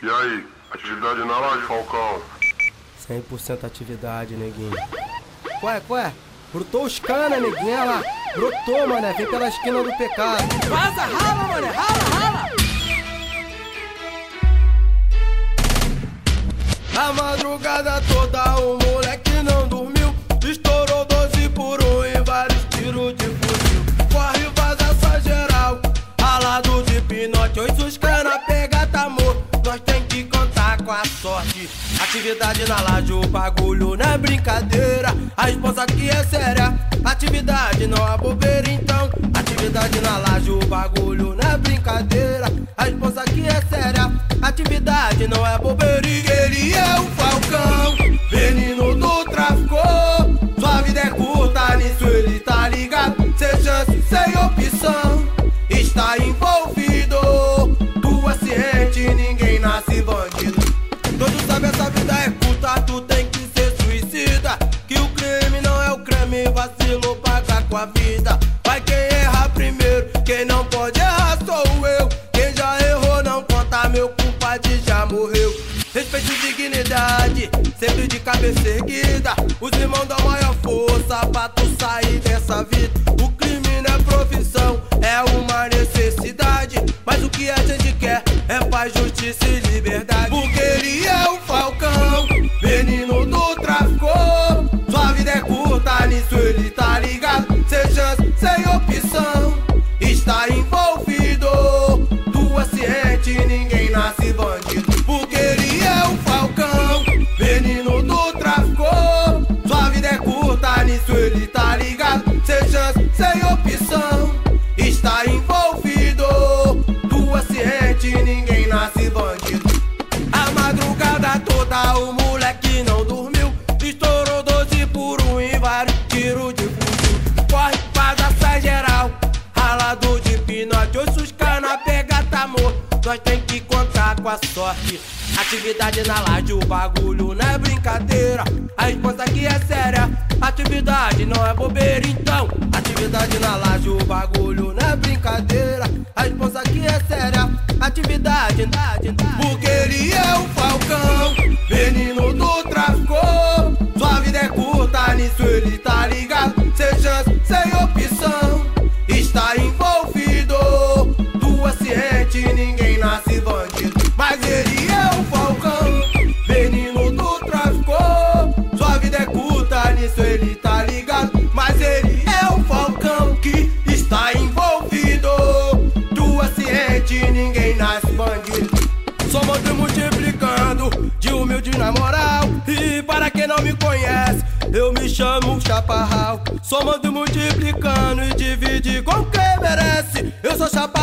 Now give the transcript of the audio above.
E aí, atividade na laje, Falcão? 100% atividade, neguinho. Qual é? Brotou os cana, neguinho, olha lá. Brotou, mané, vem pela esquina do pecado. Vaza, rala, mané, rala. A madrugada toda o moleque não dormiu. Estourou 12 por 1 e vários tiros de fuzil. Corre, vaza só geral, ralado de pinote. Oi, os cana pega, tá morto. Nós tem que contar com a sorte. Atividade na laje, o bagulho não é brincadeira. A esposa aqui é séria, atividade não é bobeira então. Atividade na laje, o bagulho não é brincadeira. A esposa aqui é séria, atividade não é bobeira. E ele é o Falcão, veneno do tráfico. Sua vida é curta, nisso ele tá ligado. Sem chance, sem opção, está envolvido. Tu é ciente, ninguém nasce bandido. Todos sabem essa vida é curta, tu tem que ser suicida. Que o crime não é o creme, vacilo paga com a vida. Vai quem erra primeiro, quem não pode errar sou eu. Quem já errou não conta, meu culpado já morreu. Respeito e dignidade, sempre de cabeça erguida. Os irmãos dão maior força pra tu sair dessa vida. O crime não é profissão, é uma necessidade. Mas o que a gente quer é paz, justiça e liberdade. Porque ele é o Falcão, veneno do tráfico. Sua vida é curta, nisso ele tá ligado. Sem chance, sem opção, está envolvido. Tu é ciente, ninguém nasce bandido. Porque ele é o Falcão, veneno do tráfico. Sua vida é curta, nisso ele tá ligado. Sem chance, sem opção, está envolvido. Tu é ciente, ninguém nasce bandido. A madrugada toda o moleque não dormiu. Estourou 12 por 1 e vários tiros de fuzil. Corre, vaza, sai geral, ralado de pinote. Hoje os cana pega, tá morto. Nós tem que contar com a sorte. Atividade na laje, o bagulho não é brincadeira. A esposa aqui é séria, atividade não é bobeira então. Atividade na laje, o bagulho não é brincadeira. A esposa aqui é séria, atividade. Porque ele é o Falcão, veneno do tráfico. Sua vida é curta, nisso ele tá ligado. Sem chance, sem opção, está envolvido. Tu é ciente, ninguém nasce bandido. Mas ele é o Falcão, veneno do tráfico. Sua vida é curta, nisso ele tá ligado. Mas ele é o Falcão que está envolvido. Tu é ciente, ninguém nasce bandido. Somos multiplicando, de humilde na moral. E para quem não me conhece, eu me chamo Chaparral. Somos multiplicando e divide com quem merece. Eu sou Chaparral.